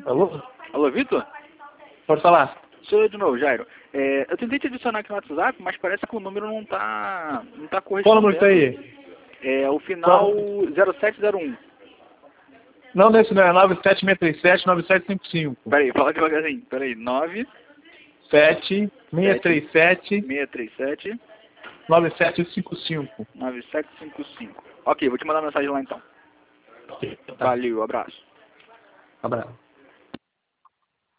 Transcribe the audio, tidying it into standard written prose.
Alô? Alô, Vitor? Pode falar. Sou eu de novo, Jairo. Eu tentei te adicionar aqui no WhatsApp, mas parece que o número não tá correspondendo. Qual número tá aí? É o final Qual? 0701. Não, nesse não é 97637-9755. Peraí, fala devagarzinho. Peraí, 7637 637 9755. 9755. Ok, vou te mandar mensagem lá então. Valeu, abraço. Abraço.